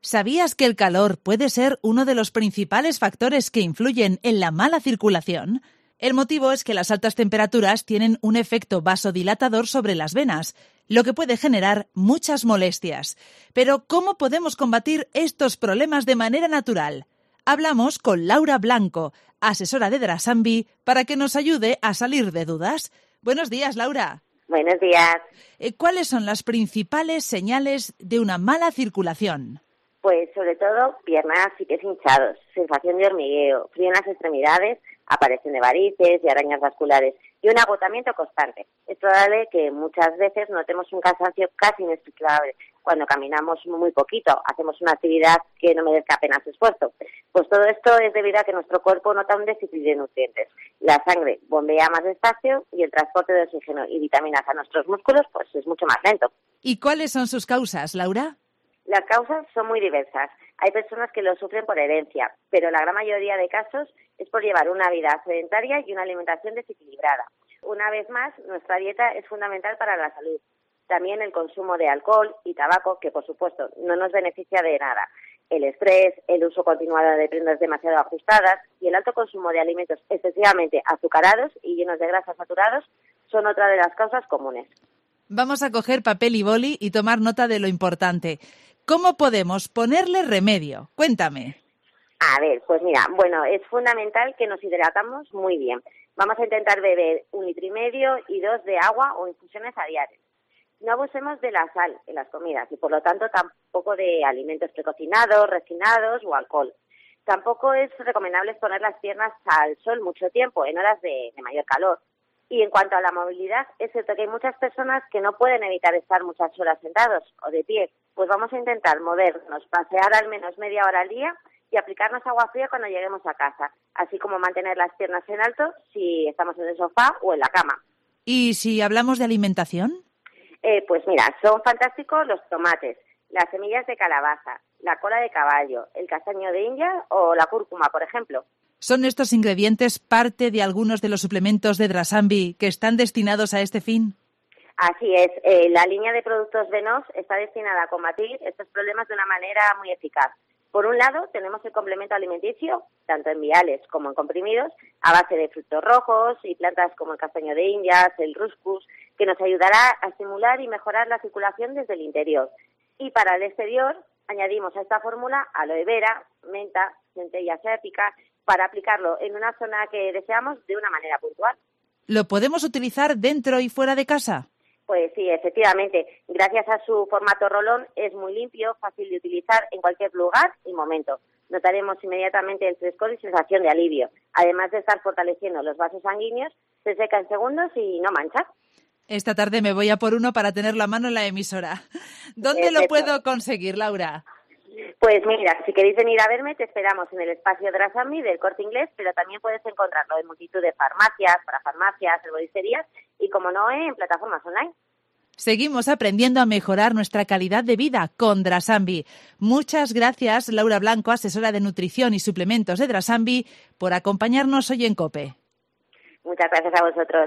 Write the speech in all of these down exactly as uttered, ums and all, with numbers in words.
¿Sabías que el calor puede ser uno de los principales factores que influyen en la mala circulación? El motivo es que las altas temperaturas tienen un efecto vasodilatador sobre las venas, lo que puede generar muchas molestias. Pero, ¿cómo podemos combatir estos problemas de manera natural? Hablamos con Laura Blanco, asesora de Drasambi, para que nos ayude a salir de dudas. Buenos días, Laura. Buenos días. Eh, ¿Cuáles son las principales señales de una mala circulación? Pues sobre todo piernas y pies hinchados, sensación de hormigueo, frío en las extremidades, aparición de varices y arañas vasculares y un agotamiento constante. Es probable que muchas veces notemos un cansancio casi inexplicable cuando caminamos muy poquito, hacemos una actividad que no merezca apenas esfuerzo. Pues todo esto es debido a que nuestro cuerpo nota un déficit de nutrientes. La sangre bombea más despacio y el transporte de oxígeno y vitaminas a nuestros músculos pues es mucho más lento. ¿Y cuáles son sus causas, Laura? Las causas son muy diversas. Hay personas que lo sufren por herencia, pero la gran mayoría de casos es por llevar una vida sedentaria y una alimentación desequilibrada. Una vez más, nuestra dieta es fundamental para la salud. También el consumo de alcohol y tabaco, que por supuesto no nos beneficia de nada. El estrés, el uso continuado de prendas demasiado ajustadas y el alto consumo de alimentos excesivamente azucarados y llenos de grasas saturados son otra de las causas comunes. Vamos a coger papel y boli y tomar nota de lo importante. ¿Cómo podemos ponerle remedio? Cuéntame. A ver, pues mira, bueno, es fundamental que nos hidratamos muy bien. Vamos a intentar beber un litro y medio y dos de agua o infusiones a diario. No abusemos de la sal en las comidas y por lo tanto tampoco de alimentos precocinados, refinados o alcohol. Tampoco es recomendable exponer las piernas al sol mucho tiempo en horas de, de mayor calor. Y en cuanto a la movilidad, es cierto que hay muchas personas que no pueden evitar estar muchas horas sentados o de pie. Pues vamos a intentar movernos, pasear al menos media hora al día y aplicarnos agua fría cuando lleguemos a casa, así como mantener las piernas en alto si estamos en el sofá o en la cama. ¿Y si hablamos de alimentación? Eh, pues mira, son fantásticos los tomates, las semillas de calabaza, la cola de caballo, el castaño de India o la cúrcuma, por ejemplo. ¿Son estos ingredientes parte de algunos de los suplementos de Drasambi que están destinados a este fin? Así es, eh, la línea de productos Venos está destinada a combatir estos problemas de una manera muy eficaz. Por un lado, tenemos el complemento alimenticio, tanto en viales como en comprimidos, a base de frutos rojos y plantas como el castaño de Indias, el ruscus, que nos ayudará a estimular y mejorar la circulación desde el interior. Y para el exterior, añadimos a esta fórmula aloe vera, menta, centella asiática, para aplicarlo en una zona que deseamos de una manera puntual. ¿Lo podemos utilizar dentro y fuera de casa? Pues sí, efectivamente. Gracias a su formato rolón es muy limpio, fácil de utilizar en cualquier lugar y momento. Notaremos inmediatamente el frescor y sensación de alivio. Además de estar fortaleciendo los vasos sanguíneos, se seca en segundos y no mancha. Esta tarde me voy a por uno para tenerlo a mano en la emisora. ¿Dónde Perfecto. Lo puedo conseguir, Laura? Pues mira, si queréis venir a verme, te esperamos en el espacio Drasambi del Corte Inglés, pero también puedes encontrarlo en multitud de farmacias, parafarmacias, herboristerías y, como no, en plataformas online. Seguimos aprendiendo a mejorar nuestra calidad de vida con Drasambi. Muchas gracias, Laura Blanco, asesora de nutrición y suplementos de Drasambi, por acompañarnos hoy en COPE. Muchas gracias a vosotros.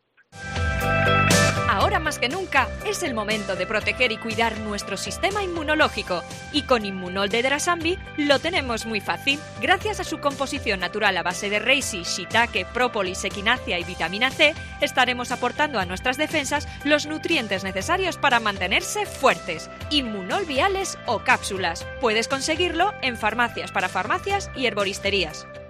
Ahora más que nunca es el momento de proteger y cuidar nuestro sistema inmunológico. Y con Inmunol de Drasambi lo tenemos muy fácil. Gracias a su composición natural a base de reishi, shiitake, própolis, equinacia y vitamina C, estaremos aportando a nuestras defensas los nutrientes necesarios para mantenerse fuertes. Inmunol viales o cápsulas. Puedes conseguirlo en farmacias, parafarmacias y herboristerías.